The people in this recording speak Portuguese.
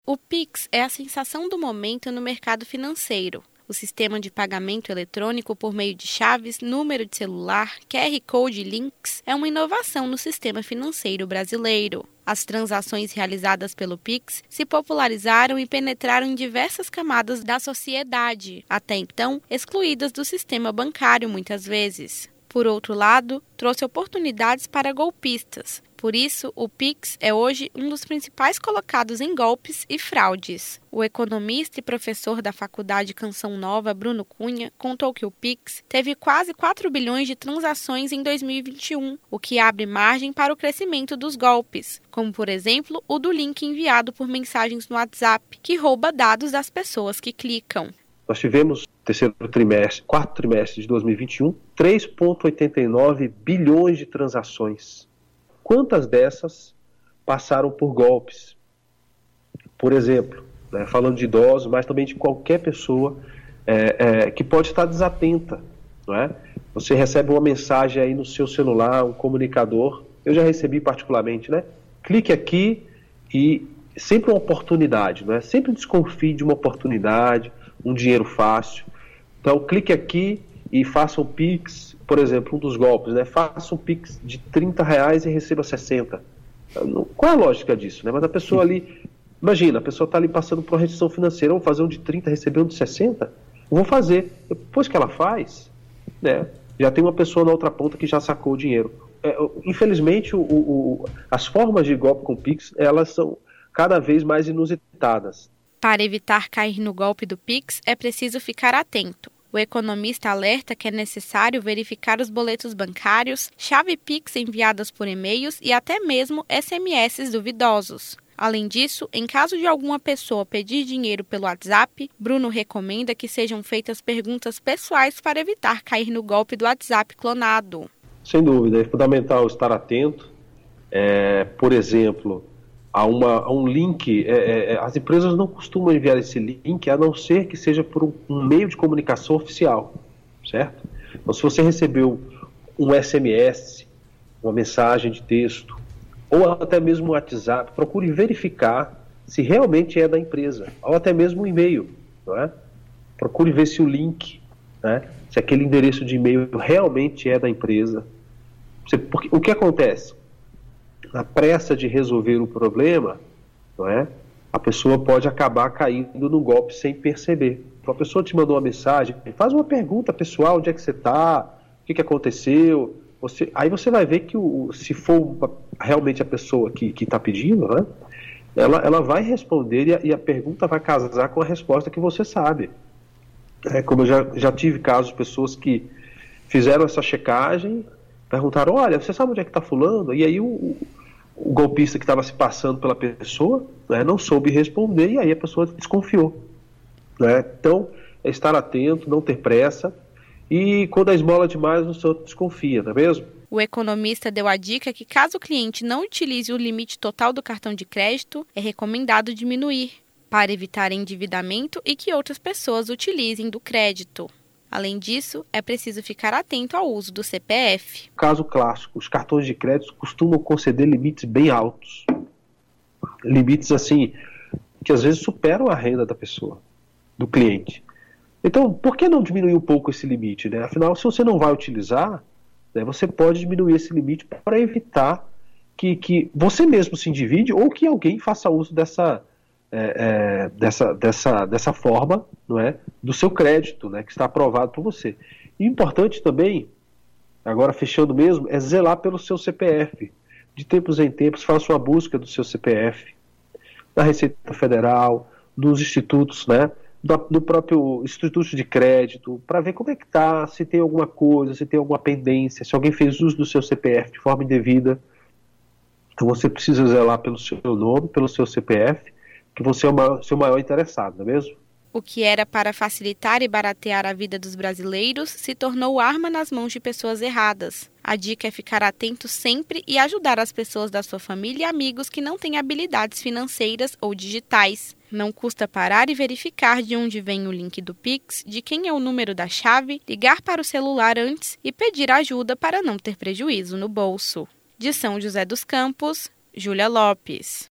O Pix é a sensação do momento no mercado financeiro. O sistema de pagamento eletrônico por meio de chaves, número de celular, QR Code e links é uma inovação no sistema financeiro brasileiro. As transações realizadas pelo Pix se popularizaram e penetraram em diversas camadas da sociedade, até então excluídas do sistema bancário muitas vezes. Por outro lado, trouxe oportunidades para golpistas. Por isso, o Pix é hoje um dos principais colocados em golpes e fraudes. O economista e professor da Faculdade Canção Nova, Bruno Cunha, contou que o Pix teve quase 4 bilhões de transações em 2021, o que abre margem para o crescimento dos golpes, como, por exemplo, o do link enviado por mensagens no WhatsApp, que rouba dados das pessoas que clicam. Nós tivemos quarto trimestre de 2021, 3,89 bilhões de transações. Quantas dessas passaram por golpes? Por exemplo, falando de idosos, mas também de qualquer pessoa que pode estar desatenta. Não é? Você recebe uma mensagem aí no seu celular, um comunicador, eu já recebi particularmente, clique aqui e sempre uma oportunidade, sempre desconfie de uma oportunidade, um dinheiro fácil. Então, clique aqui e faça um Pix, por exemplo, um dos golpes, faça um Pix de R$30 e receba 60. Qual é a lógica disso? Mas a pessoa ali, imagina, a pessoa está ali passando por uma restrição financeira, vou fazer um de 30, receber um de 60? Vou fazer. Depois que ela faz, já tem uma pessoa na outra ponta que já sacou o dinheiro. Infelizmente, as formas de golpe com Pix, elas são cada vez mais inusitadas. Para evitar cair no golpe do Pix, é preciso ficar atento. O economista alerta que é necessário verificar os boletos bancários, chave Pix enviadas por e-mails e até mesmo SMS duvidosos. Além disso, em caso de alguma pessoa pedir dinheiro pelo WhatsApp, Bruno recomenda que sejam feitas perguntas pessoais para evitar cair no golpe do WhatsApp clonado. Sem dúvida, é fundamental estar atento. Por exemplo, a um link, as empresas não costumam enviar esse link a não ser que seja por um meio de comunicação oficial, certo? Então, se você recebeu um SMS, uma mensagem de texto, ou até mesmo um WhatsApp, procure verificar se realmente é da empresa, ou até mesmo um e-mail, não é? Procure ver se o link, se aquele endereço de e-mail realmente é da empresa. Porque, o que acontece? Na pressa de resolver o problema, a pessoa pode acabar caindo no golpe sem perceber. Então, a pessoa te mandou uma mensagem, faz uma pergunta pessoal, onde é que você está, o que aconteceu. Aí você vai ver que se for realmente a pessoa que está pedindo, ela vai responder e a pergunta vai casar com a resposta que você sabe. Como eu já tive casos de pessoas que fizeram essa checagem, perguntaram, olha, você sabe onde é que está fulano? E aí o golpista que estava se passando pela pessoa não soube responder e aí a pessoa desconfiou. Então, é estar atento, não ter pressa e quando a esmola demais, o senhor desconfia, não é mesmo? O economista deu a dica que caso o cliente não utilize o limite total do cartão de crédito, é recomendado diminuir, para evitar endividamento e que outras pessoas utilizem do crédito. Além disso, é preciso ficar atento ao uso do CPF. Caso clássico, os cartões de crédito costumam conceder limites bem altos. Limites, assim, que às vezes superam a renda da pessoa, do cliente. Então, por que não diminuir um pouco esse limite? Afinal, se você não vai utilizar, você pode diminuir esse limite para evitar que você mesmo se endivide ou que alguém faça uso dessa forma, do seu crédito, que está aprovado por você. E importante também, agora fechando mesmo, é zelar pelo seu CPF. De tempos em tempos, faça uma busca do seu CPF, na Receita Federal, nos institutos, do próprio instituto de crédito, para ver como é que está, se tem alguma coisa, se tem alguma pendência, se alguém fez uso do seu CPF de forma indevida. Então você precisa zelar pelo seu nome, pelo seu CPF, que você é o seu maior interessado, não é mesmo? O que era para facilitar e baratear a vida dos brasileiros se tornou arma nas mãos de pessoas erradas. A dica é ficar atento sempre e ajudar as pessoas da sua família e amigos que não têm habilidades financeiras ou digitais. Não custa parar e verificar de onde vem o link do Pix, de quem é o número da chave, ligar para o celular antes e pedir ajuda para não ter prejuízo no bolso. De São José dos Campos, Júlia Lopes.